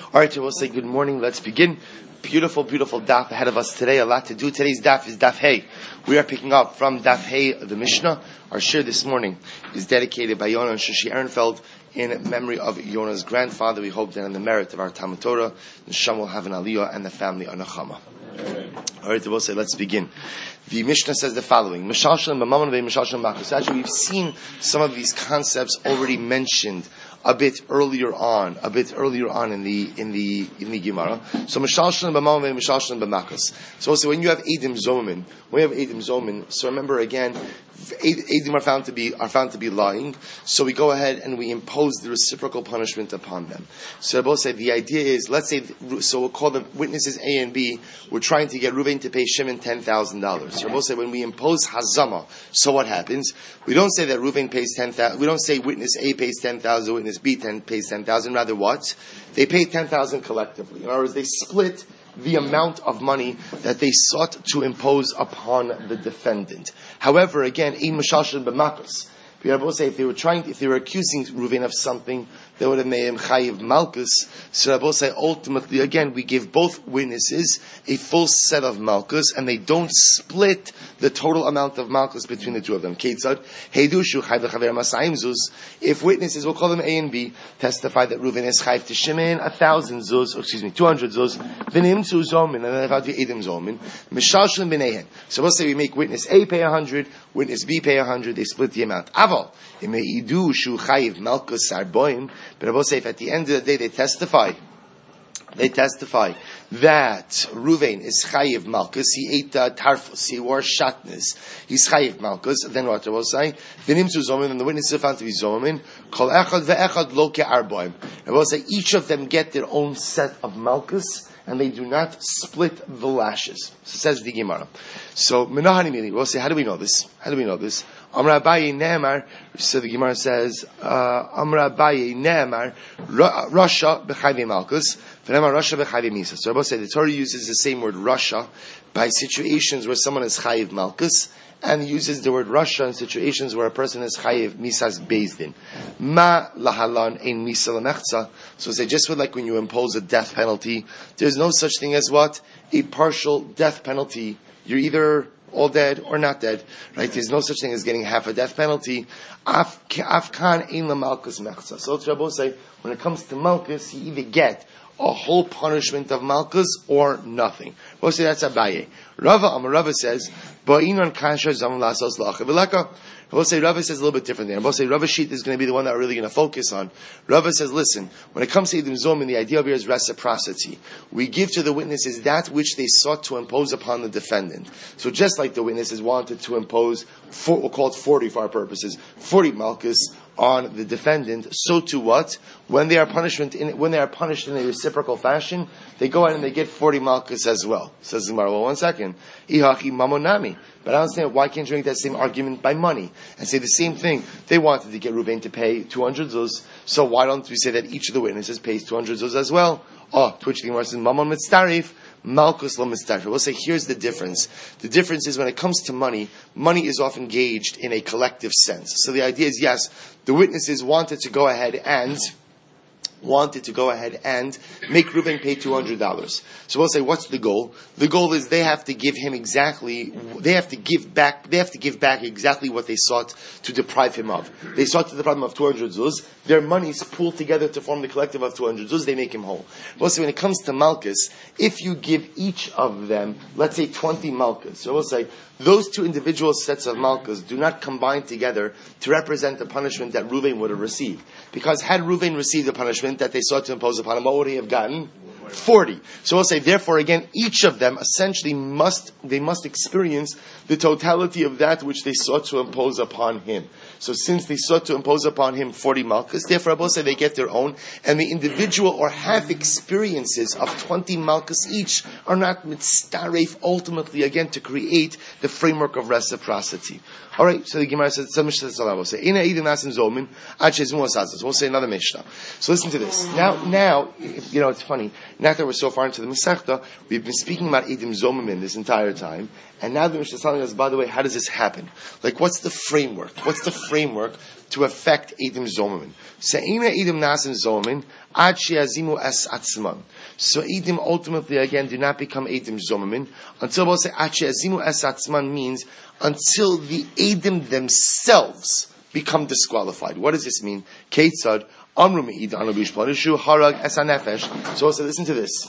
All right, we'll say good morning. Let's begin. Beautiful, beautiful daf ahead of us today. A lot to do. Today's daf is Daf Hey. We are picking up from Daf Hey, the Mishnah. Our shir this morning is dedicated by Yonah and Shishi Ehrenfeld in memory of Yonah's grandfather. We hope that in the merit of our Talmud Torah, the Neshama will have an aliyah and the family a nechama. All right, we'll say let's begin. The Mishnah says the following: Actually, we've seen some of these concepts already mentioned a bit earlier on in the Gemara. So mishalshan b'mamon v'mishalshan b'makas. So also when you have edim zomin, so remember again, edim are found to be lying. So we go ahead and we impose the reciprocal punishment upon them. So Rabbi said the idea is, let's say, so we'll call them witnesses A and B. We're trying to get Reuven to pay Shimon $10,000. So Rabbi said when we impose hazama, so what happens? We don't say that Reuven pays 10,000. We don't say witness A pays 10,000, witness B pays 10,000. Rather, what? They pay 10,000 collectively. In other words, they split the amount of money that they sought to impose upon the defendant. However, again, ein mishalshin b'makas. If they were accusing Reuven of something, they would have made him chayiv malchus. So Rabbi say ultimately, again, we give both witnesses a full set of malchus, and they don't split the total amount of malchus between the two of them. If witnesses, we'll call them A and B, testify that Reuven is chayiv to Shimon 200 zuz, v'nimtzu zomin, and then they're about to edim zomin, mishalshin b'neihen. So we'll say we make witness A pay 100, witness B pay 100, they split the amount. Aval, but I will say if at the end of the day they testify that Reuven is chayiv malchus, he ate tarfus, he wore shatnez, he's chayiv malchus, then what I will say? V'nimtzu zomin, and the witnesses are found to be zomin, kol echad ve'echad lo ke'arboim. I will say each of them get their own set of malchus, and they do not split the lashes. So says the Gemara. So menahani mili. We'll say, how do we know this? Amra Abaye Ne'emar. So the Gemara says, Amra Abaye Ne'emar, Rasha b'chayve malchus, v'ne'emar Rasha b'chayve misa. So Rabbi said the Torah uses the same word Rasha by situations where someone is chayiv malchus, and uses the word Rasha in situations where a person is chayiv misas bezdin. Ma lahalan ein misa lemechza. So say just like when you impose a death penalty, there's no such thing as what? A partial death penalty. You're either all dead or not dead, right? There's no such thing as getting half a death penalty. Afkan ein lamalchus mechza. So Rabbi say when it comes to malchus, you either get a whole punishment of malchus or nothing. We'll say that's Abaye. Rava says, Ba'inon kasher zam lasos lacha. We'll say Rava says a little bit different there. We'll say Rava sheet is going to be the one that we're really going to focus on. Rava says, listen, when it comes to Edim Zomin, the idea of here is reciprocity. We give to the witnesses that which they sought to impose upon the defendant. So just like the witnesses wanted to impose, we'll call it 40 for our purposes, 40 malchus on the defendant, so to what? When they are punished in a reciprocal fashion, they go out and they get 40 malchus as well. Says the Gemara, well, 1 second. Ihachi mamonami. But I don't understand, why can't you make that same argument by money? And say the same thing. They wanted to get Reuven to pay 200 zuz, so why don't we say that each of the witnesses pays 200 zuz as well? To which the Gemara says, mamon mitzarif, malchus lo mitzarif. We'll say, here's the difference. The difference is when it comes to money is often gauged in a collective sense. So the idea is, yes, the witnesses wanted to go ahead and make Reuven pay $200. So we'll say, what's the goal? The goal is they have to give back exactly what they sought to deprive him of. They sought to deprive him of 200 zuz. Their monies pooled together to form the collective of 200 zuz. They make him whole. We'll say when it comes to malchus, if you give each of them, let's say 20 malchus, so we'll say those two individual sets of malchus do not combine together to represent the punishment that Reuven would have received. Because had Reuven received the punishment that they sought to impose upon him, what would he have gotten? 40. So we'll say, therefore, again, each of them essentially must experience the totality of that which they sought to impose upon him. So since they sought to impose upon him 40 malchus, therefore, I will say they get their own, and the individual or half experiences of 20 malchus each are not mitzaref ultimately, again, to create the framework of reciprocity. Alright, so the Gemara says, we'll say another Mishnah. So listen to this. Now, it's funny. Now that we're so far into the Masechta, we've been speaking about Eidim Zomimim this entire time, and now the Mishnah is telling us, by the way, how does this happen? Like, what's the framework? What's the framework to affect Eidim Zomimim? Se'ina Eidim Nasim Zomimim, Ad She'azimu Es Atzman. So Eidim ultimately, again, do not become Eidim Zomimim until we'll say Ad She'azimu Es Atzman means until the Eidim themselves become disqualified. What does this mean? Keitzad Amru Me'id Anu Bishpanishu Harag Es HaNefesh. So also listen to this.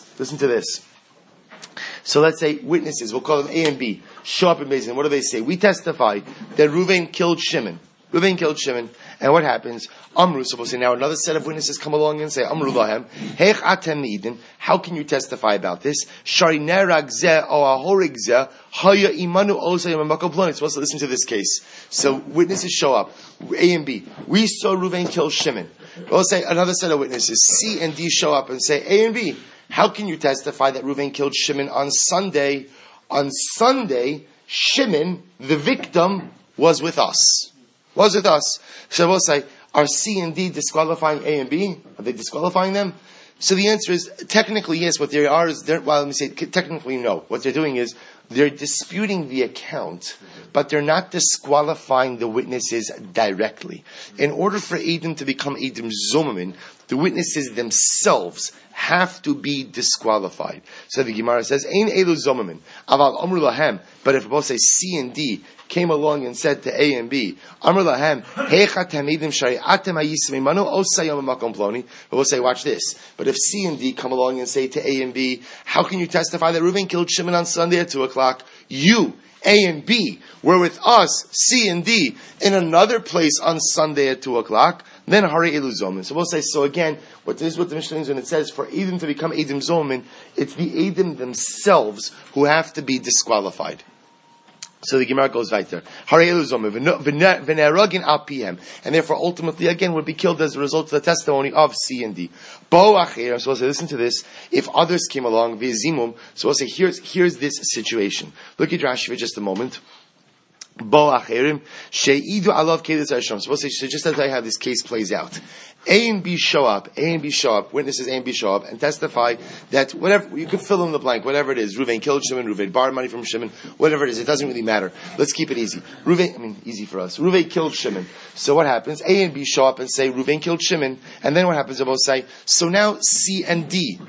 So let's say witnesses, we'll call them A and B, show up in Beis Din. What do they say? We testify that Reuven killed Shimon. And what happens? Amru, so we'll say now another set of witnesses come along and say, Amru Lahem, Heich Atem Me'idin, how can you testify about this? Shari Nerag Zeh o Ahorig Zeh, Haya Imanu Osa Yamamakal Ploni. So also listen to this case. So witnesses show up, A and B. We saw Reuven kill Shimon. We'll say another set of witnesses, C and D, show up and say, A and B, how can you testify that Reuven killed Shimon on Sunday? On Sunday, Shimon, the victim, was with us. So we'll say, are C and D disqualifying A and B? Are they disqualifying them? So the answer is, technically yes. What they are is, let me say, technically no. What they're doing is, they're disputing the account, but they're not disqualifying the witnesses directly. In order for Eidim to become Eidim Zomimim, the witnesses themselves have to be disqualified. So the Gemara says, Ein Elu Zomimim, Aval Amru Lahem, but if we both say C and D came along and said to A and B, Amru Lahem, Heicha Tamidim Shari Atem Hayismi Manu Osayom Makom Ploni, we'll say, watch this. But if C and D come along and say to A and B, how can you testify that Reuven killed Shimon on Sunday at 2 o'clock? You, A and B, were with us, C and D, in another place on Sunday at 2 o'clock, then Hari Elu Zomin. So we'll say, so again, what the Mishnah means when it says, for Eidim to become Eidim Zomin, it's the Eidim themselves who have to be disqualified. So the Gemara goes right there. And therefore, ultimately, again, would be killed as a result of the testimony of C and D. So we'll say, listen to this. If others came along, so we'll say, here's this situation. Look at Rashi for just a moment. So we'll say, so just to tell you how this case plays out. A and B show up, witnesses A and B show up and testify that whatever, you can fill in the blank, whatever it is, Reuven killed Shimon, Reuven borrowed money from Shimon, whatever it is, it doesn't really matter. Let's keep it easy. Easy for us. Reuven killed Shimon. So what happens? A and B show up and say, Reuven killed Shimon, and then what happens? They both say, so now C and D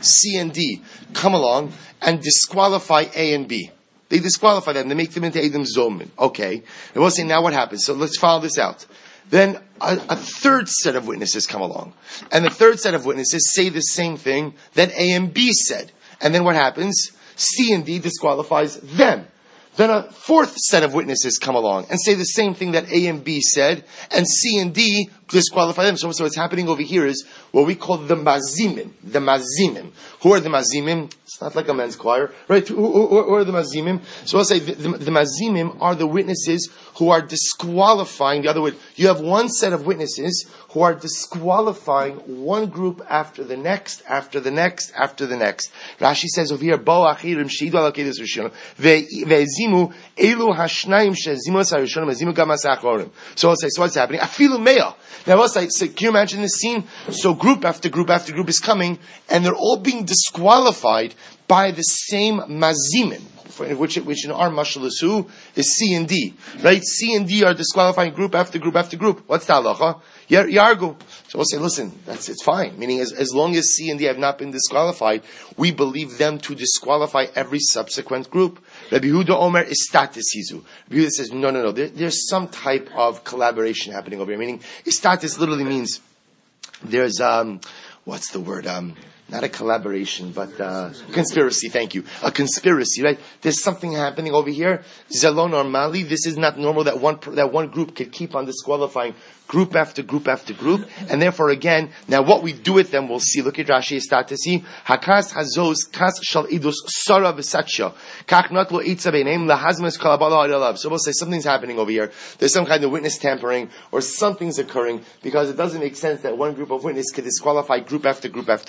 come along and disqualify A and B. They disqualify them, they make them into Eidim Zomimim. Okay. And we'll say, now what happens? So let's follow this out. Then a third set of witnesses come along. And the third set of witnesses say the same thing that A and B said. And then what happens? C and D disqualifies them. Then a fourth set of witnesses come along and say the same thing that A and B said, and C and D disqualify them. So what's happening over here is what we call the mazimim. The mazimim. Who are the mazimim? It's not like a men's choir, right? Who are the mazimim? So I'll say the mazimim are the witnesses who are disqualifying the other way. You have one set of witnesses who are disqualifying one group after the next, after the next, after the next. Rashi says over here, Bo achirim shidu ala kedus rishon ve'ezimu elu hashnayim shezimu asarishon ve'ezimu gam asachorim. So I'll say, so what's happening? Afilu meya. Now I'll say, so can you imagine this scene? So group after group after group is coming, and they're all being disqualified by the same mazimim. Which in our mashal is who? Is C and D. Right? C and D are disqualifying group after group after group. What's the halacha? Yargu. So we'll say, listen, it's fine. Meaning as long as C and D have not been disqualified, we believe them to disqualify every subsequent group. Rabbi Yehuda Omer is status hizu. Rabbi Yehuda says, no. There's some type of collaboration happening over here. Meaning, status literally means there's, what's the word? Not a collaboration, but conspiracy. Thank you. A conspiracy, right? There's something happening over here. Zelo normali. This is not normal that one group could keep on disqualifying group after group after group, and therefore again, now what we do with them, we'll see. Look at Rashi Estatasi. Hakas hazos kas shal idus sara v'satcha kach not lo itza beineim lahazmes kalabala adalav. So we'll say something's happening over here. There's some kind of witness tampering, or something's occurring because it doesn't make sense that one group of witnesses could disqualify group after group after group.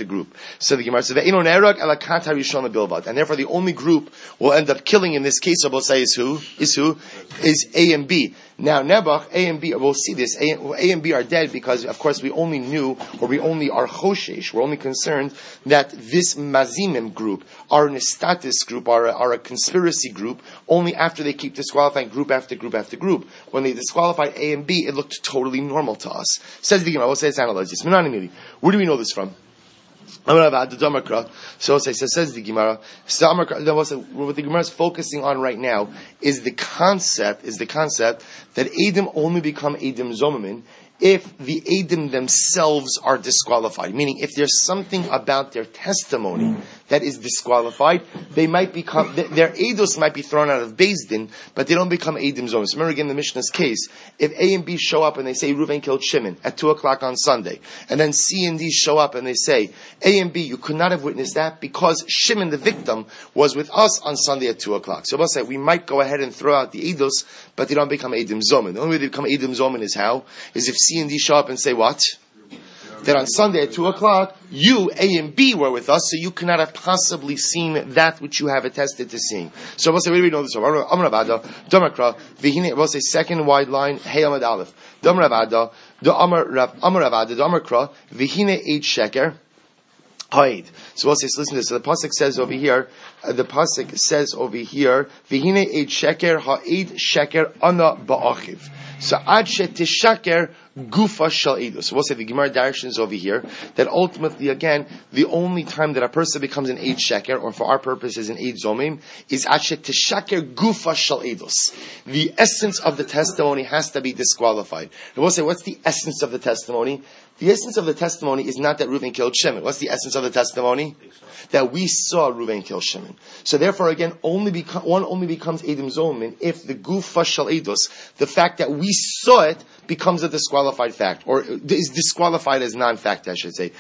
So the Gemara says, "Ve'eno nerag elakat harishon bilvad," and therefore the only group will end up killing in this case, Rabbi say, is who? Is A and B. Now, Nebuch, A and B, we'll see this, A and B are dead because, of course, we only knew, or we only are choshesh, we're only concerned that this Mazimim group, are an status group, are a conspiracy group, only after they keep disqualifying group after group after group. When they disqualified A and B, it looked totally normal to us. Says the Gemara, we'll say it's analyzed this. Where do we know this from? So says the Gemara. What the Gemara is focusing on right now is the concept that Edom only become Edom Zomim if the Edom themselves are disqualified. Meaning, if there's something about their testimony that is disqualified, they might become, their Eidos might be thrown out of Beis Din, but they don't become Edom Zomim. So remember again the Mishnah's case, if A and B show up and they say Reuven killed Shimon at 2 o'clock on Sunday, and then C and D show up and they say, A and B, you could not have witnessed that because Shimon, the victim, was with us on Sunday at 2 o'clock. So we'll say, we might go ahead and throw out the Eidos, but they don't become Edom Zomim. The only way they become Edom Zomim is how? Is if C and D show up and say what? That on Sunday at 2 o'clock, you, A and B, were with us, so you could not have possibly seen that which you have attested to seeing. So we'll say, where do we know this from? Amar Avada, Damakra, Vihine, we'll say second wide line, Hey Amad Aleph. Damar Avada, Amar Avada, Damakra, Vihine 8 sheker, Haid. So we'll say, so listen to this. So the pasuk says over here, Vihine 8 sheker, Ha'id sheker, Ana Ba'achiv. So ad shetishaker gufa shal edus. So we'll say the Gemara directions over here that ultimately, again, the only time that a person becomes an eid sheker, or for our purposes an eid zomim, is ad shetishaker gufa shal edus. The essence of the testimony has to be disqualified. And we'll say, what's the essence of the testimony? The essence of the testimony is not that Reuven killed Shimon. What's the essence of the testimony? That we saw Reuven kill Shimon. So therefore, again, one only becomes Edom Zomim if the gufa shal edus, the fact that we saw it, becomes a disqualified fact, or is disqualified as non-fact, I should say.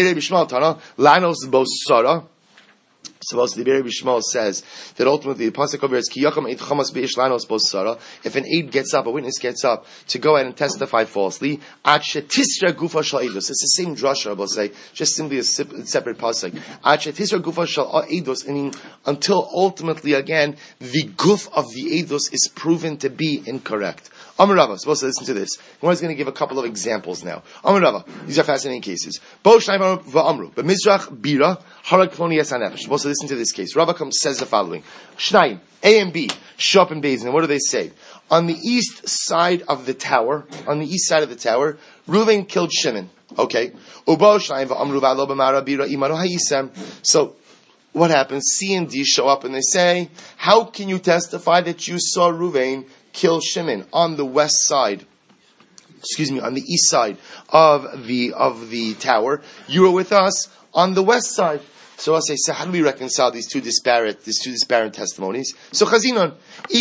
So the Rebbe Bishmal says that ultimately the pasuk over is ki yakam eit chamas beish lanos bosara. If an aid gets up, a witness gets up to go ahead and testify falsely, at shetisra gufa shal eidos. It's the same drasha, I will say, just simply a separate pasuk. At shetisra gufa shal eidos, meaning until ultimately again the guf of the eidos is proven to be incorrect. Amar Rava, supposed to listen to this. One is going to give a couple of examples now. Amar Rava, these are fascinating cases. Bo shnayim va'amru, b'mizrach bira harag ploni yasanefesh. Supposed to listen to this case. Rava says the following: Shnayim, A and B, show up in Beis Din. What do they say? On the east side of the tower, Reuven killed Shimon. Okay. Ubo shnayim va'amru va'lo b'mara bira imaro hayisem. So what happens? C and D show up and they say, how can you testify that you saw Reuven kill Shimon on the west side? On the east side of the tower. You were with us on the west side. So I say, so how do we reconcile these two disparate testimonies? So Chazinon,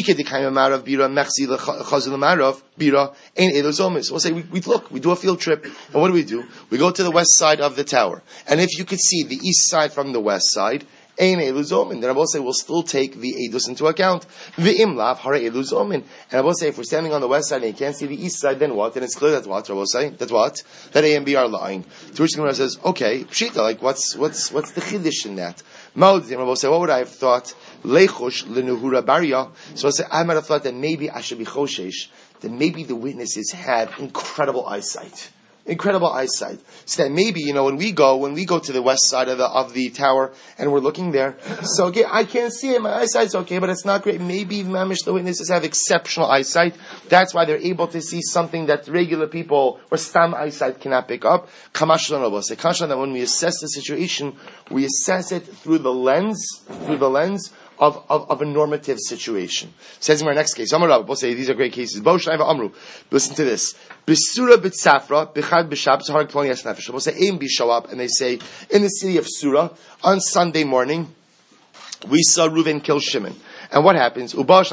so we'll say, we look, we do a field trip, and what do? We go to the west side of the tower, and if you could see the east side from the west side, then I will say we'll still take the edus into account. And I will say if we're standing on the west side and you can't see the east side, then what? Then it's clear that what? I will say that what? That A and B are lying. To which the Gemara says, okay, pshita, like what's the chiddush in that? I will say, what would I have thought? Lechosh lenuhura baria. So I say I might have thought that maybe I should be choshesh, that maybe the witnesses had incredible eyesight. So that maybe, when we go to the west side of the tower and we're looking there, so okay, I can't see it, my eyesight's okay, but it's not great. Maybe mamish the witnesses have exceptional eyesight. That's why they're able to see something that regular people or stam eyesight cannot pick up. Kamashlan Rabba say, that when we assess the situation, we assess it through the lens of a normative situation. Says in our next case, Amar Rabba, we'll say these are great cases. Bo Shnai Amru, listen to this. B'Sura b'Tzafra, b'Chad b'Shab, Zahar Kloni Yasnefesh. We'll say A and B show up and they say, in the city of Sura, on Sunday morning, we saw Reuven kill Shimon. And what happens? But also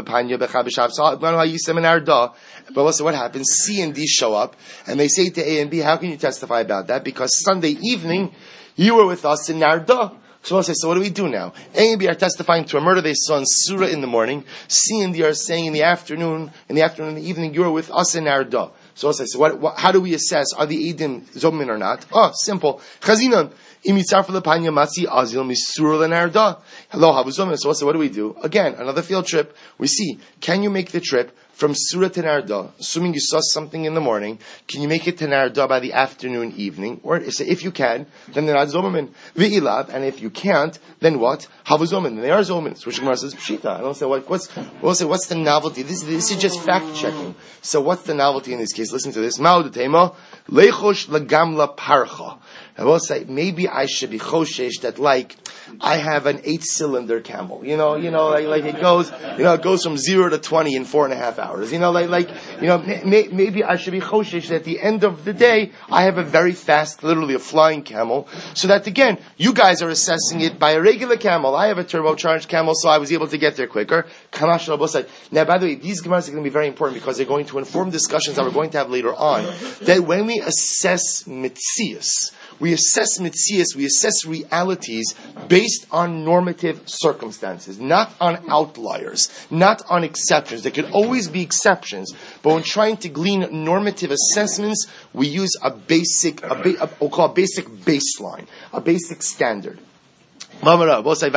what happens? C and D show up and they say to A and B, how can you testify about that? Because Sunday evening, you were with us in Narda. So I'll say, so what do we do now? A and B are testifying to a murder they saw in Surah in the morning. C and D are saying in the afternoon, in the evening, you were with us in Narda. So I'll say, so how do we assess, are the Eidim Zomim or not? Oh, simple. Chazinon, So what do we do? Again, another field trip. We see, can you make the trip from Surah to Narda, assuming you saw something in the morning, can you make it to Narda by the afternoon, evening? Or if you can, then they're not Zomerman. V'ilav, and if you can't, then what? Havazomen. They are Zomen. So Gemara says, Pshita. I don't say, what's the novelty? This is just fact checking. So what's the novelty in this case? Listen to this. Ma'udetema, lechosh lagamla parcha. I will say, maybe I should be choshesh that I have an 8-cylinder camel. Like it goes from 0 to 20 in 4.5 hours. Maybe I should be choshesh that at the end of the day, I have a very fast, literally a flying camel. So that again, you guys are assessing it by a regular camel. I have a turbocharged camel, so I was able to get there quicker. Now, by the way, these gemaras are going to be very important because they're going to inform discussions that we're going to have later on. That when we assess mitzias, we assess realities based on normative circumstances, not on outliers, not on exceptions. There could always be exceptions, but when trying to glean normative assessments, we use a basic baseline, a basic standard. So we'll say,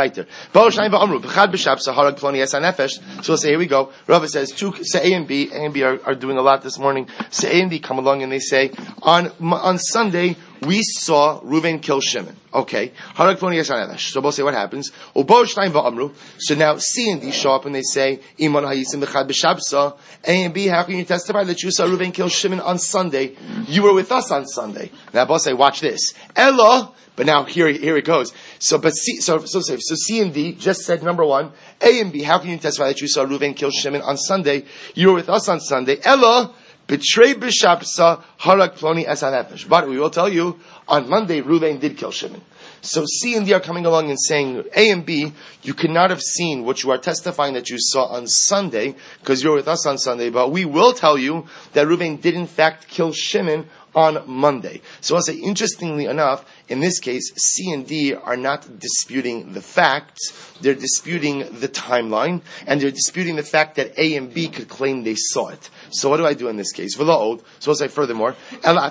here we go. Rava says, A and B are doing a lot this morning. So A and B come along and they say, on Sunday, we saw Reuven kill Shimon. Okay. So we'll say, what happens? So now C and D show up and they say, A and B, how can you testify that you saw Reuven kill Shimon on Sunday? You were with us on Sunday. Now we'll say, watch this. Ella. But now here it goes. So C and D just said number one. A and B, how can you testify that you saw Reuven kill Shimon on Sunday? You were with us on Sunday. Ella betray b'shapsa harak ploni es hanefesh. But we will tell you on Monday Reuven did kill Shimon. So C and D are coming along and saying, A and B, you could not have seen what you are testifying that you saw on Sunday because you're with us on Sunday. But we will tell you that Reuven did in fact kill Shimon on Monday. So I'll say, interestingly enough, in this case, C and D are not disputing the facts, they're disputing the timeline, and they're disputing the fact that A and B could claim they saw it. So what do I do in this case? So I'll say furthermore, we'll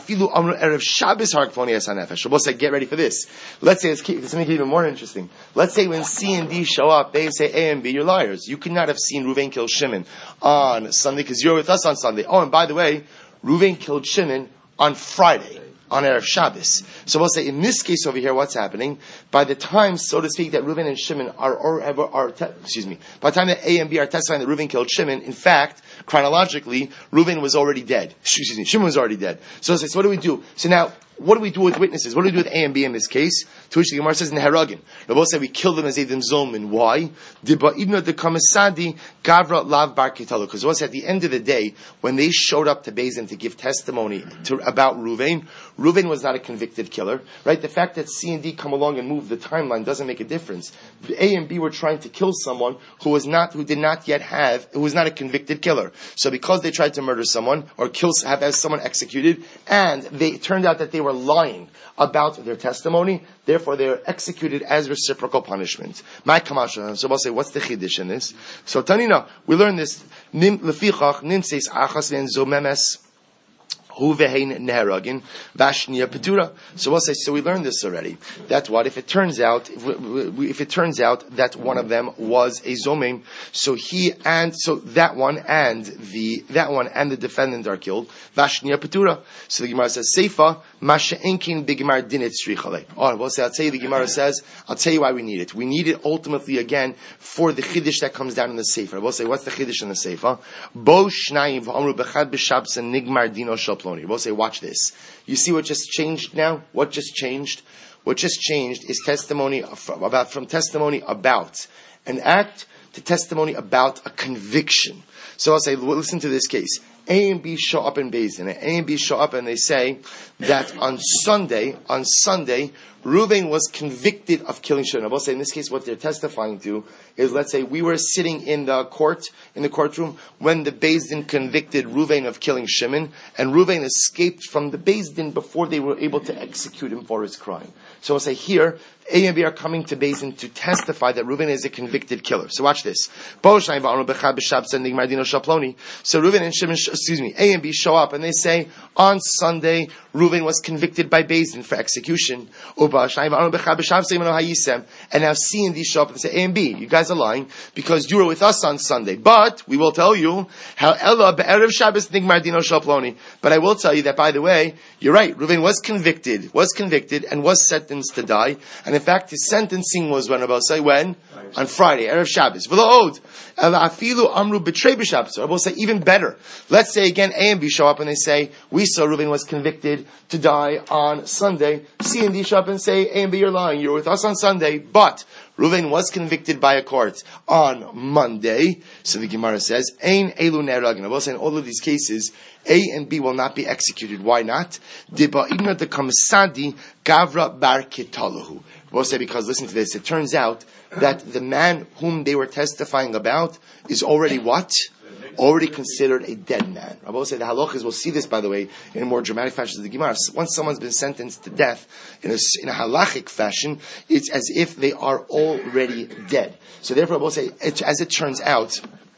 say, get ready for this. Let's say, it's make it even more interesting. Let's say when C and D show up, they say, A and B, you're liars. You could not have seen Reuven kill Shimon on Sunday because you're with us on Sunday. Oh, and by the way, Reuven killed Shimon on Friday, on Erev Shabbos. So we'll say, in this case over here, what's happening? By the time, so to speak, that Reuven and Shimon by the time that A and B are testifying that Reuven killed Shimon, in fact, chronologically, Reuven was already dead. Shimon was already dead. So what do we do? So now, what do we do with witnesses? What do we do with A and B in this case? To which the Gemara says, Neharagin. Rabbi said we killed them as Eidim Zolman. Why? Because at the end of the day, when they showed up to Beis Din to give testimony about Reuven was not a convicted killer, right? The fact that C and D come along and move the timeline doesn't make a difference. A and B were trying to kill someone who was not a convicted killer. So because they tried to murder someone or have someone executed, and they turned out that they were lying about their testimony, therefore they are executed as reciprocal punishment. My kamasha. So we'll say, what's the chiddush in this? So Tanina, we learn this. Nim lefichach nimseis achas ven zomemes. So we'll say, so we learned this already. That what if it turns out that one of them was a zomim, so that one and the defendant are killed. Vashnia petura. So the Gemara says, Seifa masha enkin b'gemar dinit tzrichale. Oh, we'll say, the Gemara says, I'll tell you why we need it. We need it ultimately again for the chiddush that comes down in the Sefer. We'll say, what's the chiddush in the Sefer? Bo shnayim v'amru b'chad b'shabsa nigmar dino shal. We'll say, watch this. You see what just changed now? What just changed? What just changed is from testimony about an act to testimony about a conviction. So I'll say, listen to this case. A and B show up in Beis Din. A and B show up and they say that on Sunday, Reuven was convicted of killing Shimon. I will say in this case what they're testifying to is, let's say we were sitting in the courtroom when the Beis Din convicted Reuven of killing Shimon, and Reuven escaped from the Beis Din before they were able to execute him for his crime. So I'll say here, A and B are coming to Beis Din to testify that Reuven is a convicted killer. So watch this. So Reuven and Shimon, A and B show up and they say, on Sunday, Reuven was convicted by Beis Din for execution. And now C and D show up and say, A and B, you guys are lying because you were with us on Sunday. But we will tell you how Ella be'erev Shabbos nigmar dino shaploni. But I will tell you that, by the way, you're right. Reuven was convicted, and was sentenced to die. And in fact, his sentencing was when? When? On Friday, erev Shabbos. V'lo afilu amru b'trei b'Shabbos. I will say even better. Let's say again, A and B show up and they say, we saw Reuven was convicted to die on Sunday. C and D show up and say, A and B, you're lying. You're with us on Sunday, but Reuven was convicted by a court on Monday. So the Gemara says, Ein elu neragin. I will say in all of these cases, A and B will not be executed. Why not? Deba'idna de kamsadi gavra bar kitalahu. I will say because, listen to this, it turns out that the man whom they were testifying about is already what? Already considered a dead man. I will say the halachas, we'll see this, by the way, in a more dramatic fashion as the Gemara. Once someone's been sentenced to death in a halachic fashion, it's as if they are already dead. So therefore, I will say, as it turns out,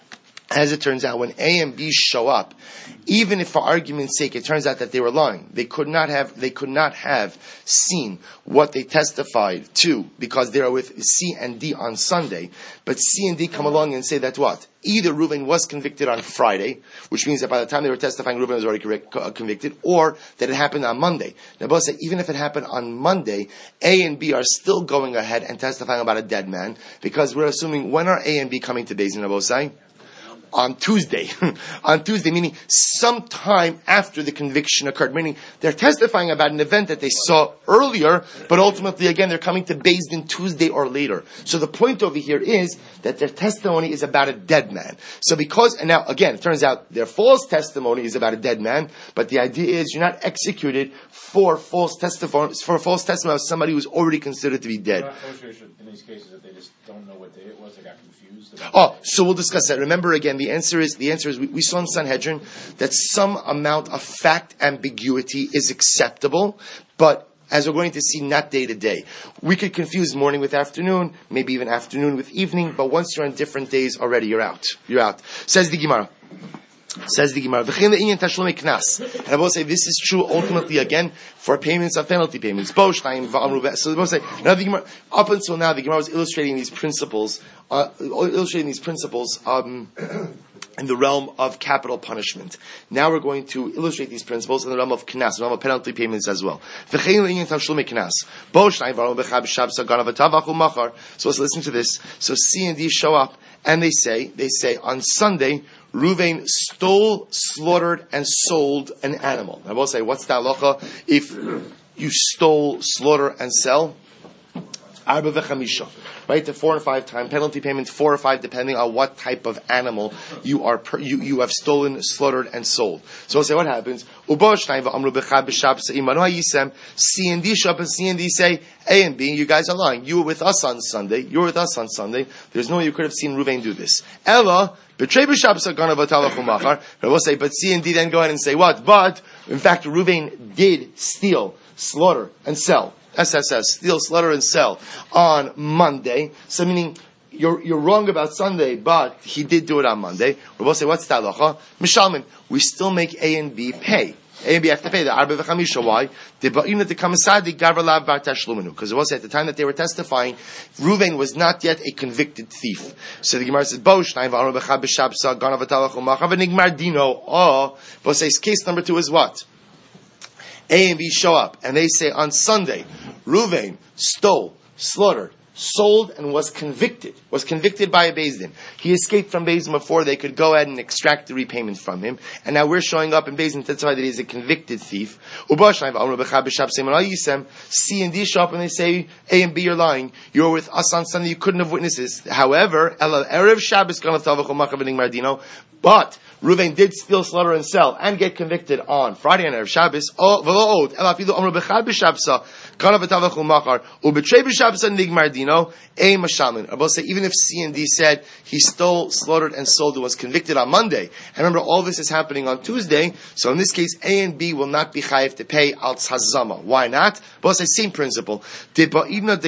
when A and B show up, even if for argument's sake it turns out that they were lying, they could not have seen what they testified to because they are with C and D on Sunday. But C and D come along and say that what? Either Reuven was convicted on Friday, which means that by the time they were testifying, Reuven was already convicted, or that it happened on Monday. Now, both say even if it happened on Monday, A and B are still going ahead and testifying about a dead man because we're assuming when are A and B coming to Beis Din, both say? On Tuesday, meaning sometime after the conviction occurred, meaning they're testifying about an event that they saw earlier, but ultimately, again, they're coming to Beis Din Tuesday or later. So the point over here is that their testimony is about a dead man. So and now, again, it turns out their false testimony is about a dead man, but the idea is you're not executed for false testimony of somebody who's already considered to be dead. In these cases, that they just don't know what day it was, they got confused. So we'll discuss that. Remember again, the answer is we saw in Sanhedrin that some amount of fact ambiguity is acceptable, but as we're going to see, not day to day. We could confuse morning with afternoon, maybe even afternoon with evening, but once you're on different days already, you're out. Says the Gemara. And I will say this is true ultimately again for payments of penalty payments. So we'll say, up until now, the Gemara was illustrating these principles in the realm of capital punishment. Now we're going to illustrate these principles in the realm of knas, the realm of penalty payments as well. So let's listen to this. So C and D show up and they say on Sunday, Reuven stole, slaughtered, and sold an animal. I will say, what's the halacha if you stole, slaughter, and sell? Arba v'chamisha. Right, the 4 and 5 time penalty payments, 4 or 5, depending on what type of animal you have stolen, slaughtered, and sold. So we'll say what happens. C and D show up and C and D say, A and B, you guys are lying. You were with us on Sunday. There's no way you could have seen Reuven do this. Ella, betray b'Shabbos gonna v'talach u'machar. But we'll say, but C and D then go ahead and say what? But in fact, Reuven did steal, slaughter, and sell. Steal, slaughter, and sell on Monday. So meaning you're wrong about Sunday, but he did do it on Monday. We'll say, what's the halacha? Mishalmin. We still make A and B pay. A and B have to pay the arba v'chamisha. Why? Because it was at the time that they were testifying, Reuven was not yet a convicted thief. So the Gemara says, but says case number 2 is what? A and B show up and they say on Sunday, Reuven stole, slaughtered, sold, and was convicted by a Beis Din. He escaped from Beis Din before they could go ahead and extract the repayment from him. And now we're showing up in Beis Din to testify that he's a convicted thief. C and D show up and they say, A and B, you're lying. You were with us on Sunday, you couldn't have witnesses. However, but Reuven did steal, slaughter, and sell, and get convicted on Friday and Erev Shabbos. I will say, even if C and D said he stole, slaughtered, and sold, and was convicted on Monday, and remember all this is happening on Tuesday, so in this case, A and B will not be chayiv to pay al tzazama. Why not? But we'll say, same principle. So we'll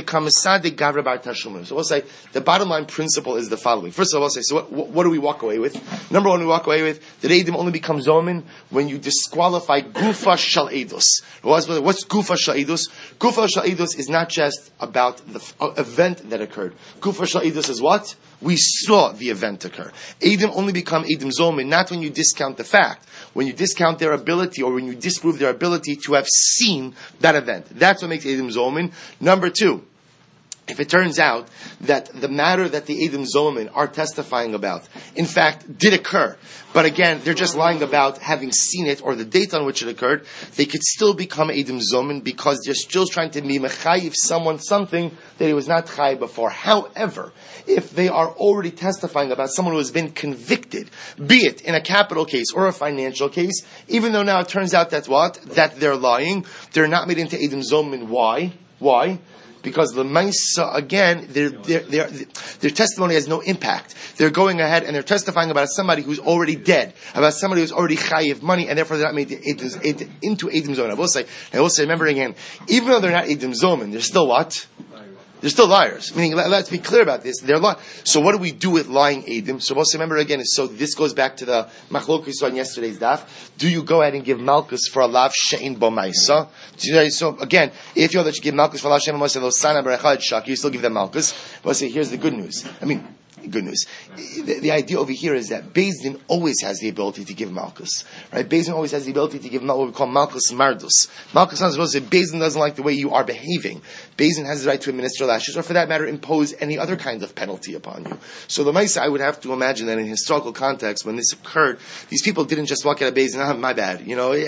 say, the bottom line principle is the following. First of all, we'll say, so what do we walk away with? Number Number one, we walk away with that Eidim only becomes Zomin when you disqualify Gufa Shal Eidus. What's Gufa Shal Eidus? Gufa Shal Eidus is not just about the event that occurred. Gufa Shal Eidus is what? We saw the event occur. Eidim only become Eidim Zomin, not when you discount the fact. When you discount their ability or when you disprove their ability to have seen that event. That's what makes Eidim Zomin. Number two, if it turns out that the matter that the Eidim Zomin are testifying about, in fact, did occur, but again, they're just lying about having seen it or the date on which it occurred, they could still become Eidim Zomin because they're still trying to be mechayiv someone something that he was not chayiv before. However, if they are already testifying about someone who has been convicted, be it in a capital case or a financial case, even though now it turns out that that they're lying, they're not made into Eidim Zomin. Why? Because the Maisa, again, their testimony has no impact. They're going ahead and they're testifying about somebody who's already dead, about somebody who's already chayiv money, and therefore they're not made into Eidim Zomin. I will say, remember again, even though they're not Eidim Zomin, they're still what? They're still liars. Meaning, let's be clear about this. They're lying. So what do we do with lying Eidim? So also remember again, so this goes back to the machlokes on yesterday's daf. Do you go ahead and give malchus for a lav she'in bo ma'isa? So again, if you know that you give malchus for a lav she'in bo ma'isa, lo sana berechad shak, you still give them malchus. But say, here's the good news. Good news. The idea over here is that Beis Din always has the ability to give malchus, right? Beis Din always has the ability to give what we call malchus mardus. Malchus is not supposed to say Beis Din doesn't like the way you are behaving. Beis Din has the right to administer lashes, or for that matter, impose any other kind of penalty upon you. So the Maisa, I would have to imagine that in historical context, when this occurred, these people didn't just walk out of Beis Din, my bad.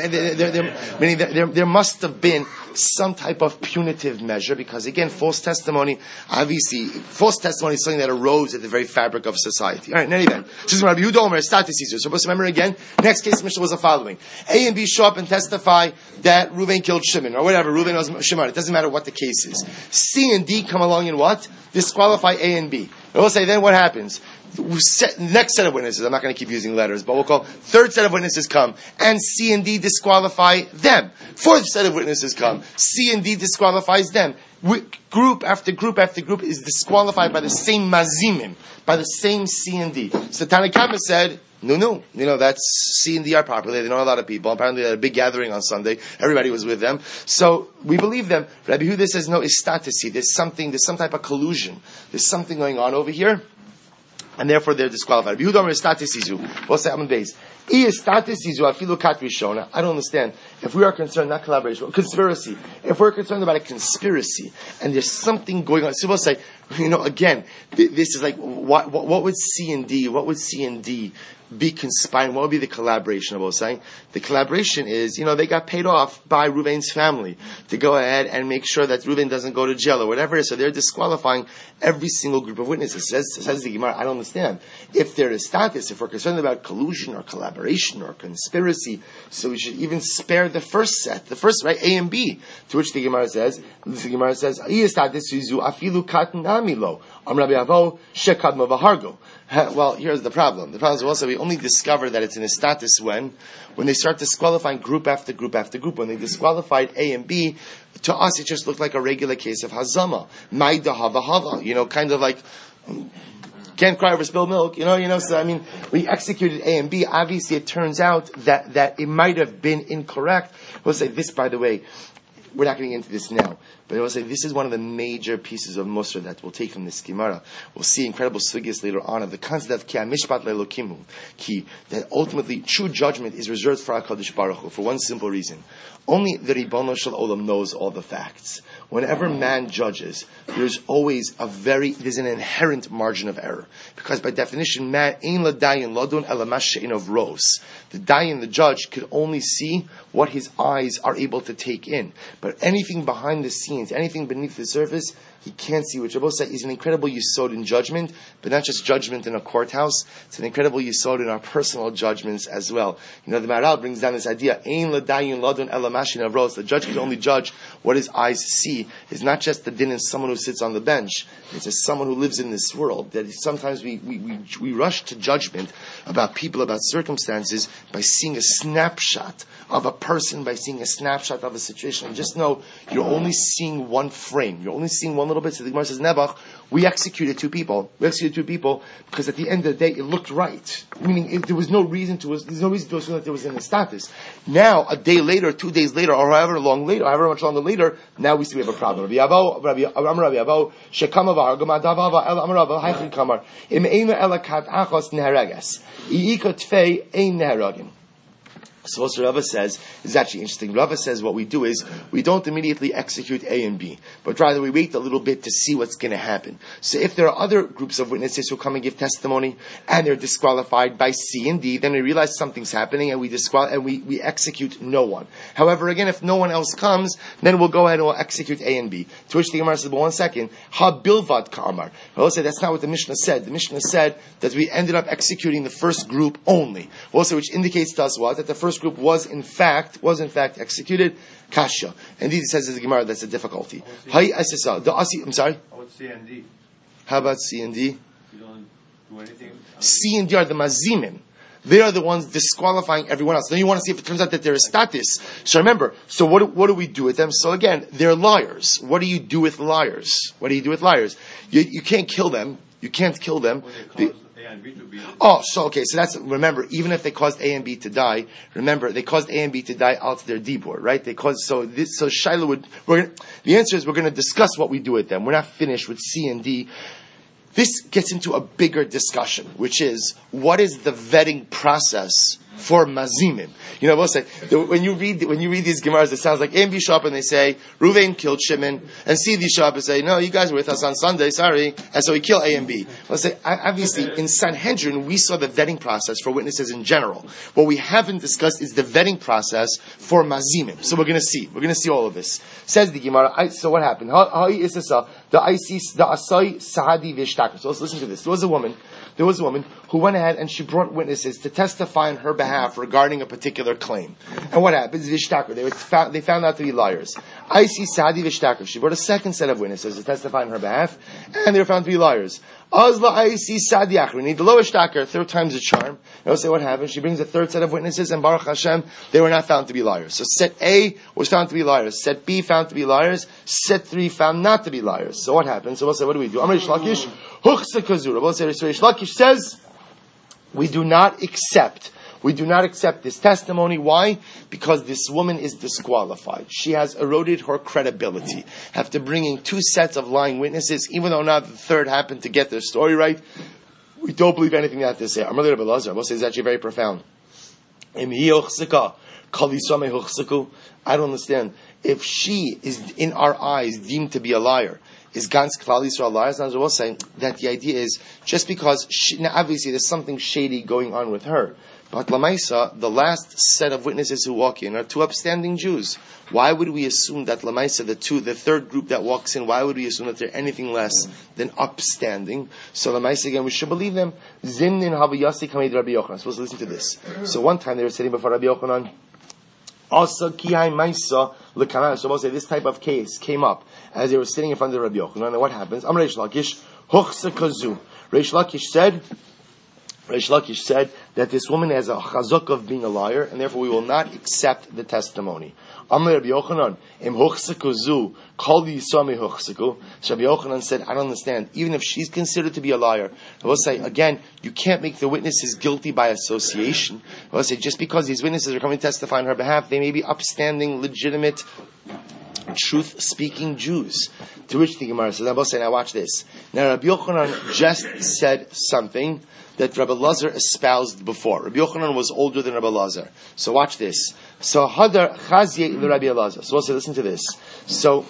There must have been some type of punitive measure, because again, false testimony is something that arose at the very fabric of society. Alright, in any event. So Rabbi Yehuda Omer, status Caesar. So let's remember again, next case Mishnah was the following. A and B show up and testify that Reuven killed Shimon, or whatever, Reuven was Shimon. It doesn't matter what the case is. C and D come along and what? Disqualify A and B. And we'll say, then what happens? Next set of witnesses, I'm not going to keep using letters, but we'll call third set of witnesses come, and C and D disqualify them. Fourth set of witnesses come, C and D disqualifies them. Group after group after group is disqualified by the same mazimim, by the same C and D. So Tanna Kamma said, no, that's C and D are popular. They know a lot of people. Apparently they had a big gathering on Sunday. Everybody was with them. So we believe them. Rabbi Yehuda says, no, istatasi. There's some type of collusion. There's something going on over here. And therefore they're disqualified. Rabbi Yehuda is statisizu. What's the Amud Beis? I don't understand. If we are concerned, not collaboration, conspiracy. If we're concerned about a conspiracy, and there's something going on, so we'll say, again, this is like, what would C and D be conspiring? What would be the collaboration of both saying? The collaboration is, they got paid off by Reuven's family to go ahead and make sure that Reuven doesn't go to jail or whatever it is. So they're disqualifying every single group of witnesses. Says the Gemara, I don't understand. If there is status, if we're concerned about collusion or collaboration or conspiracy, so we should even spare the first set, right, A and B, to which the Gemara says, well, here's the problem. The problem is also we only discover that it's in a status when they start disqualifying group after group after group. When they disqualified A and B, to us it just looked like a regular case of hazama. Maida hava hava. Kind of like, can't cry over spilled milk, so we executed A and B. Obviously it turns out that it might have been incorrect. We'll say this, by the way, we're not getting into this now, but I will say this is one of the major pieces of Musar that we'll take from this Gemara. We'll see incredible sugyas later on of the concept of ki mishpat le'elokimu, that ultimately true judgment is reserved for HaKadosh Baruch Hu for one simple reason. Only the Ribono Shel Olam knows all the facts. Whenever man judges, there's an inherent margin of error. Because by definition, man, ein l'dayin lodun elamash she'in of ros. The dayan, the judge, could only see what his eyes are able to take in. But anything behind the scenes, anything beneath the surface, he can't see, which Rabbi said is an incredible yisod in judgment, but not just judgment in a courthouse. It's an incredible yisod in our personal judgments as well. The Maharal brings down this idea, ein l'dayin lodun elamashin avros. The judge can only judge what his eyes see. It's not just the din in someone who sits on the bench. It's as someone who lives in this world. That sometimes we rush to judgment about people, about circumstances, by seeing a snapshot of a person, by seeing a snapshot of a situation. And just know, you're only seeing one frame. You're only seeing one little bit. So the Gemara says, Nebuch, we executed two people. Because at the end of the day, it looked right. Meaning, there was no reason to assume that there was an status. Now, a day later, 2 days later, or however much longer later, now we see we have a problem. Rabbi Avo, Shekama v'hargama davava el amarava haichli kamar im eina elakat achos nehereges iika tfei ein neheragim. So what Rava says is actually interesting. Rava says what we do is we don't immediately execute A and B, but rather we wait a little bit to see what's going to happen. So if there are other groups of witnesses who come and give testimony and they're disqualified by C and D, then we realize something's happening and we execute no one. However, again, if no one else comes, then we'll go ahead and we'll execute A and B. To which the Gemara says, but 1 second, ha bilvad ka'amar. We'll say that's not what the Mishnah said. The Mishnah said that we ended up executing the first group only. We'll say, which indicates to us what? That the first group was in fact executed. Kasha. Indeed, it says in the Gemara that's a difficulty. I'm sorry? How about C and D? How about C and D? You don't do anything? C and D are the mazimim. They are the ones disqualifying everyone else. Then you want to see if it turns out that they're a status. So remember, what do we do with them? So again, they're liars. What do you do with liars? You can't kill them. You can't kill them. So that's, remember, even if they caused A and B to die, remember, they caused A and B to die out their dibur, right? The answer is we're going to discuss what we do with them. We're not finished with C and D. This gets into a bigger discussion, which is, what is the vetting process for mazimim? We'll say, when you read these Gemaras, it sounds like A and B show up and they say, Ruvain killed Shimon, and C and D show up and say, no, you guys were with us on Sunday, sorry, and so we kill A and B. We'll say, obviously, in Sanhedrin, we saw the vetting process for witnesses in general. What we haven't discussed is the vetting process for mazimim. So we're going to see all of this. Says the Gemara, so what happened? The Asai Sahadi Vishtakar. So let's listen to this. There was a woman who went ahead and she brought witnesses to testify on her behalf regarding a particular claim. And what happens? Vishtakar. They found out to be liars. I see Sadi Vishtakar. She brought a second set of witnesses to testify on her behalf, and they were found to be liars. Azla I see Sadi Achri. We need the lowest shtakar. Third time's a charm. I'll say what happened. She brings a third set of witnesses, and Baruch Hashem, they were not found to be liars. So set A was found to be liars. Set B found to be liars. Set 3 found not to be liars. So what happened? So we'll say, what do we do? Amar Rish Lakish, Huchsa Kazura. We'll say, Rish Lakish says, we do not accept this testimony. Why? Because this woman is disqualified. She has eroded her credibility. After bringing 2 sets of lying witnesses, even though now the third happened to get their story right, we don't believe anything that they say. I will say it's actually very profound. I don't understand. If she is, in our eyes, deemed to be a liar, is Gans Klal Yisrael liars? And I will say that the idea is, just because, now obviously there's something shady going on with her, but Lamaisa, the last set of witnesses who walk in are 2 upstanding Jews. Why would we assume that Lamaisa, the third group that walks in, why would we assume that they're anything less than upstanding? So Lamaisa, again, we should believe them. Zimnin Havayasi Kamed Rabbi Yochanan. Supposed to listen to this. So one time they were sitting before Rabbi Yochanan. Also, Kihai Maisa Lekaman. So we'll say this type of case came up as they were sitting in front of Rabbi Yochanan. And what happens? Amar Reish Lakish, Huchsa Kazu. Reish Lakish said that this woman has a chazuk of being a liar, and therefore we will not accept the testimony. Amar Rabbi Yochanan, im huchsakuzu, kol yisami huchsaku. So Rabbi Yochanan said, I don't understand. Even if she's considered to be a liar, I will say, again, you can't make the witnesses guilty by association. I will say, just because these witnesses are coming to testify on her behalf, they may be upstanding, legitimate, truth-speaking Jews. To which the Gemara says, I will say, now watch this. Now Rabbi Yochanan just said something that Rabbi Lazar espoused before. Rabbi Yochanan was older than Rabbi Lazar. So watch this. So Hadar Chazye Rabbi Lazar. So also listen to this. So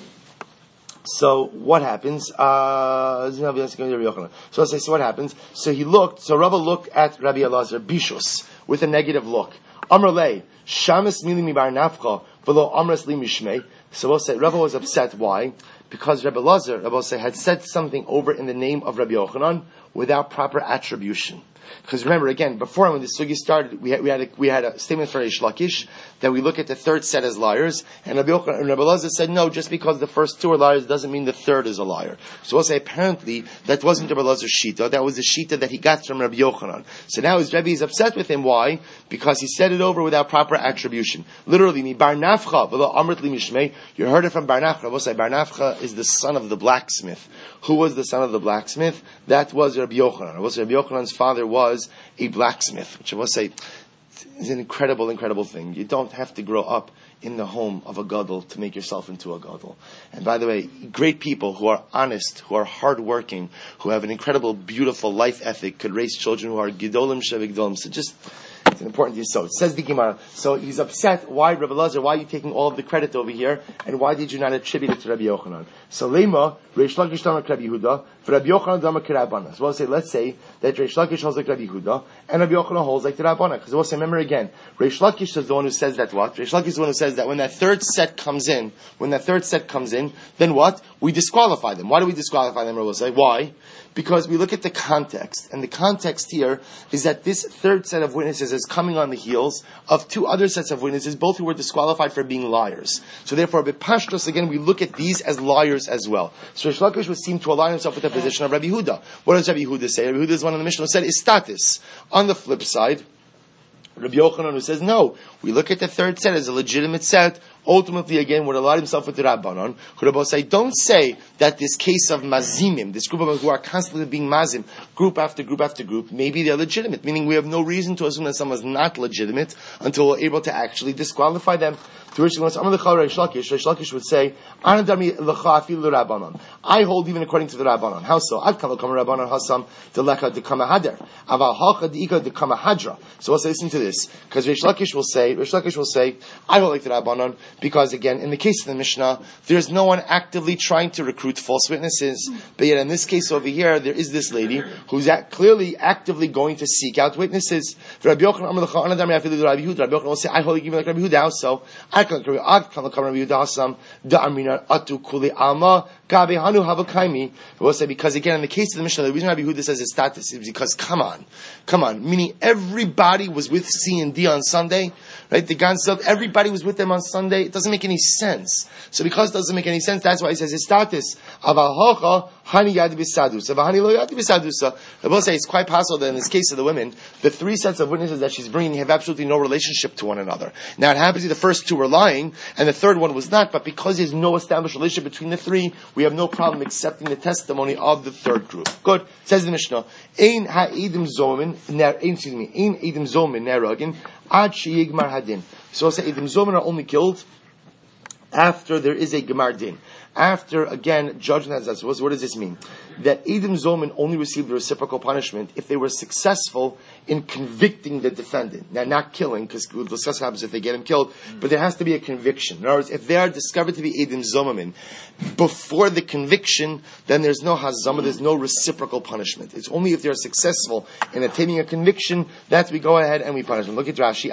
what happens? So I'll say, so what happens? So Rabbi looked at Rabbi Lazar, Bishus, with a negative look. Amr lei, Shamas mili mi bar nafcha, v'lo amras li mishmei. So we'll say, Rabbi was upset. Why? Because Rabbi Lazar, had said something over in the name of Rabbi Yochanan without proper attribution. Because remember, again, before when the sugi started, we had a statement for Reish Lakish that we look at the third set as liars, and Rabbi Lazar said, no, just because the first 2 are liars doesn't mean the third is a liar. So we'll say, apparently, that wasn't Rabbi Lazar's shita, that was the shita that he got from Rabbi Yochanan. So now his Rebbe is upset with him. Why? Because he said it over without proper attribution. Literally, mi bar nafcha, v'lo amrit li mishmei. You heard it from bar nafcha. We'll say, bar nafcha is the son of the blacksmith. Who was the son of the blacksmith? That was Rabbi Yochanan. Rabbi Yochanan's father was a blacksmith, which I will say is an incredible thing. You don't have to grow up in the home of a gadol to make yourself into a gadol. And by the way, great people who are honest, who are hardworking, who have an incredible, beautiful life ethic could raise children who are gedolim shevigdolim. So just, it's an important yesod. It says the Gemara. So he's upset. Why, Rabbi Lazar? Why are you taking all of the credit over here? And why did you not attribute it to Rabbi Yochanan? So Lema, Reish Lakish Damak Rabbi Yehuda, for Rabbi Yochanan Damak Rabbanan. So we'll say, let's say that Reish Lakish holds like Rabbi Yehuda, and Rabbi Yochanan holds like the Rabbanan. Because we'll say, remember again, Reish Lakish is the one who says that what? Reish Lakish is the one who says that when that third set comes in, then what? We disqualify them. Why do we disqualify them? We'll say, why? Because we look at the context, and the context here is that this third set of witnesses is coming on the heels of two other sets of witnesses, both who were disqualified for being liars. So therefore, b'pashtos, again, we look at these as liars as well. So Reish Lakish would seem to align himself with the position of Rabbi Yehuda. What does Rabbi Yehuda say? Rabbi Yehuda is one of the Mishnah who said, is status. On the flip side, Rabbi Yochanan who says, no, we look at the third set as a legitimate set. Ultimately, again, would align himself with the Rabbanon. Who say, don't say that this case of mazimim, this group of who are constantly being mazim, group after group after group, maybe they're legitimate. Meaning we have no reason to assume that someone's not legitimate until we're able to actually disqualify them. To which Reish Lakish would say, I hold even according to the Rabbanon. How so? So let's listen to this. Because Reish Lakish will say, I hold like the Rabbanon, because again, in the case of the Mishnah, there's no one actively trying to recruit false witnesses. But yet in this case over here, there is this lady who's clearly actively going to seek out witnesses. Rabbi Yochanan will say, I hold even like Rabbi Yehuda. How so? We'll say, because again, in the case of the Mishnah, the reason Rabbi Yehuda says his status is because, come on, meaning everybody was with C and D on Sunday, right? The Gan said everybody was with them on Sunday. It doesn't make any sense. So because it doesn't make any sense, that's why he says his status. I will say it's quite possible that in this case of the women, the three sets of witnesses that she's bringing have absolutely no relationship to one another. Now it happens that the first two were lying, and the third one was not, but because there's no established relationship between the three, we have no problem accepting the testimony of the third group. Good. Says the Mishnah, Ein edim zomin neragin ad sheyigmar hadin. So I'll say edim zomin are only killed after there is a gemar din. After, again, judgment has. What does this mean? That Edom Zoman only received the reciprocal punishment if they were successful in convicting the defendant. Now, not killing, because we'll discuss what happens if they get him killed, but there has to be a conviction. In other words, if they are discovered to be Edom Zomamin before the conviction, then there's no hazama, there's no reciprocal punishment. It's only if they are successful in attaining a conviction that we go ahead and we punish them. Look at Rashi,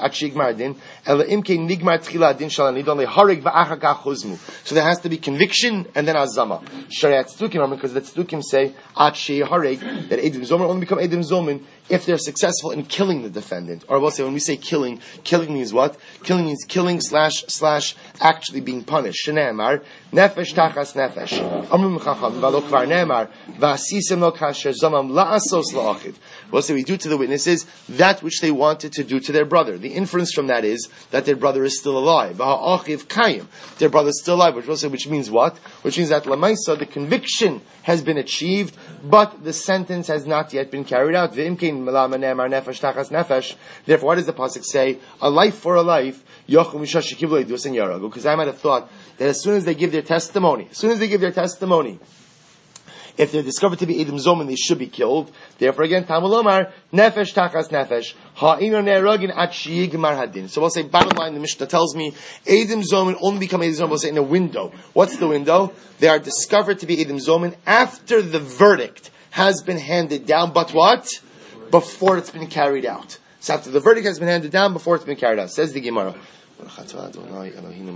so there has to be conviction and then azama. Shariat Tzdukim, because the Tzdukim say that Edom Zoman only become Edom Zoman if they're successful in killing the defendant. Or we'll say when we say killing means what? Killing means killing / actually being punished. Shneimar nefesh tachas nefesh. Amrum chacham v'lo kvar neimar v'asisem lo kasher zamam la'asos la'achid. We'll say we do to the witnesses that which they wanted to do to their brother. The inference from that is that their brother is still alive. V'ha'achiv kayim. Their brother is still alive, which means what? Which means that lamaisa, the conviction has been achieved, but the sentence has not yet been carried out. Therefore, what does the pasuk say? A life for a life. Because I might have thought that as soon as they give their testimony, if they're discovered to be Edom Zoman, they should be killed. Therefore, again, Talmud Omar, nefesh tachas nefesh, ha'ino ne'eragin at sheyigmar hadin. So we'll say, bottom line, the Mishnah tells me, Edom Zoman only become Edom Zoman, we'll say, in a window. What's the window? They are discovered to be Edom Zoman after the verdict has been handed down, but what? Before it's been carried out. So after the verdict has been handed down, before it's been carried out. Says the Gemara. Amen.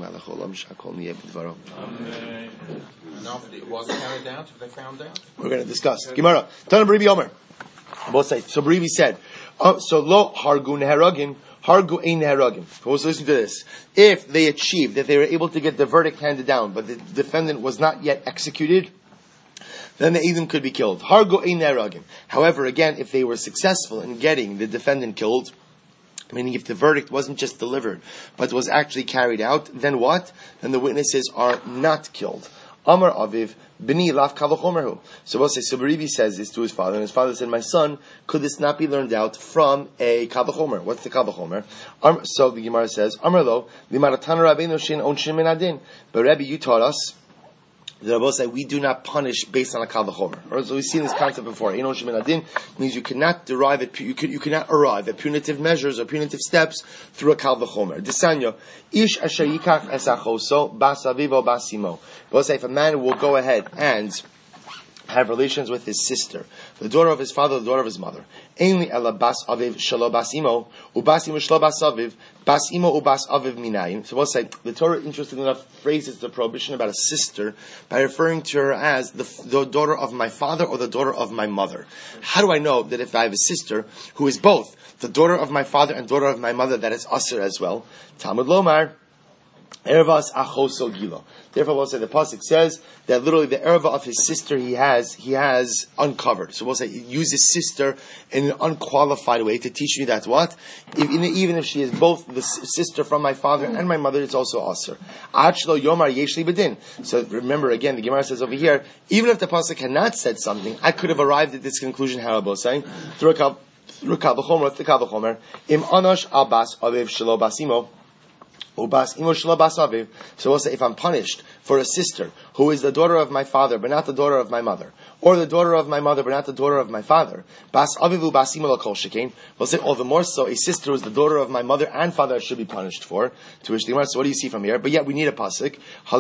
Now, if it was carried out, if they found out? We're going to discuss. Gemara. Tana B'Ribi Omer. Both sides. So B'Ribi said, so lo hargu neheragin, hargu ein neheragin. So listen to this. If they achieved, that they were able to get the verdict handed down, but the defendant was not yet executed, then the Edom could be killed. Hargu ein neheragin. However, again, if they were successful in getting the defendant killed, meaning if the verdict wasn't just delivered, but was actually carried out, then what? Then the witnesses are not killed. Amar Aviv, B'ni laf kal v'chomer hu. So we'll say, so Berivi says this to his father, and his father said, my son, could this not be learned out from a kal v'chomer? What's the kal v'chomer? So the Gemara says, Amar lo, Limaratan Rabbeinu shin onshin min adin. But Rebbe, you taught us, the Rabbi said, we do not punish based on a kal v'chomer. So we've seen this concept before. Ein onshin min adin means you cannot derive at, you cannot arrive at punitive measures or punitive steps through a kal v'chomer. Disanyo, ish asher yikach es achoso, bas avivo bas imo. We'll say if a man will go ahead and have relations with his sister, the daughter of his father, the daughter of his mother. Ainli ela bas aviv shelo bas imo, ubas imo shelo bas aviv, bas imo ubas aviv minayin. So we'll say the Torah, interestingly enough, phrases the prohibition about a sister by referring to her as the daughter of my father or the daughter of my mother. How do I know that if I have a sister who is both the daughter of my father and daughter of my mother, that is usher as well? Talmud Lomar, Ervas achoso gilo. Therefore, we'll say the pasuk says that literally the erva of his sister he has uncovered. So we'll say use his sister in an unqualified way to teach me that what even if she is both the sister from my father and my mother, it's also aser. Achlo yomar yeshli bedin. So remember again, the Gemara says over here, even if the pasuk had not said something, I could have arrived at this conclusion. How about saying through a kal v'chomer, the kal v'chomer im anosh abbas aviv shelo basimo. So we'll say if I'm punished for a sister who is the daughter of my father but not the daughter of my mother, or the daughter of my mother but not the daughter of my father, we'll say all the more so a sister who is the daughter of my mother and father I should be punished for. To which the Gemara says, what do you see from here? But yet we need a pasuk.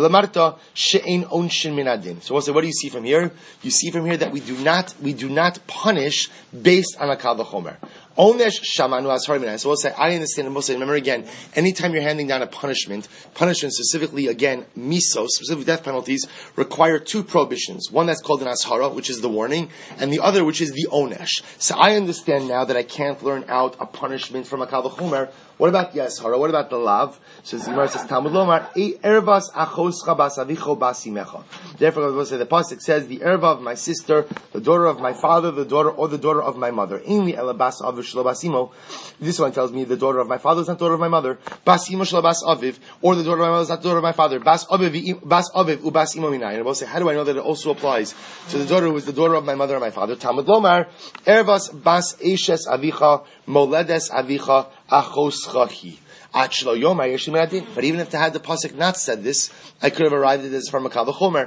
So we'll say, what do you see from here? You see from here that we do not punish based on a kal v'chomer. Onesh shamanu asharim. So we'll say, I understand, and we'll say, remember again, anytime you're handing down a punishment specifically, again, miso, specific death penalties, require two prohibitions. One that's called an ashara, which is the warning, and the other, which is the onesh. So I understand now that I can't learn out a punishment from a kal v'chomer. What about the ashara? What about the lav? So the Gemara says, Talmud Lomar, ervas achoscha bas avicho bas imecha. Therefore, we'll say, the pasuk says, the erva of my sister, the daughter of my father, the daughter of my mother. Inli ela bas aviv shelo bas imo. This one tells me the daughter of my father is not the daughter of my mother. Bas imo shelo bas aviv, or the daughter of my mother is not the daughter of my father. Bas aviv ubas imo minayin. And we'll say, how do I know that it also applies to the daughter who is the daughter of my mother and my father? Talmud Lomar, ervas bas eshes avicha, moledes avicha, achoschahi. But even if they had the pasuk not said this, I could have arrived at this from a kal v'chomer.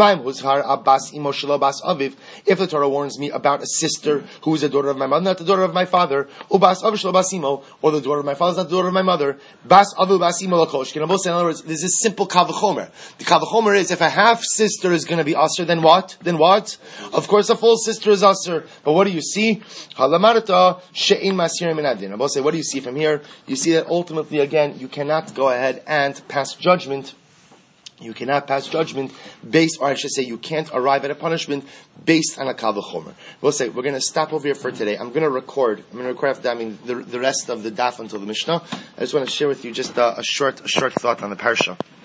If the Torah warns me about a sister who is the daughter of my mother, not the daughter of my father, or the daughter of my father is not the daughter of my mother, in other words, this is simple kal v'chomer. The kal v'chomer is if a half sister is going to be aser, then what? Of course, a full sister is aser. But what do you see? What do you see from here? You see that ultimately, again, you cannot go ahead and pass judgment. You cannot pass judgment based, or I should say, you can't arrive at a punishment based on a kal v'chomer. We'll say, we're going to stop over here for today. I'm going to record after, the rest of the daf until the Mishnah. I just want to share with you just a short thought on the parsha.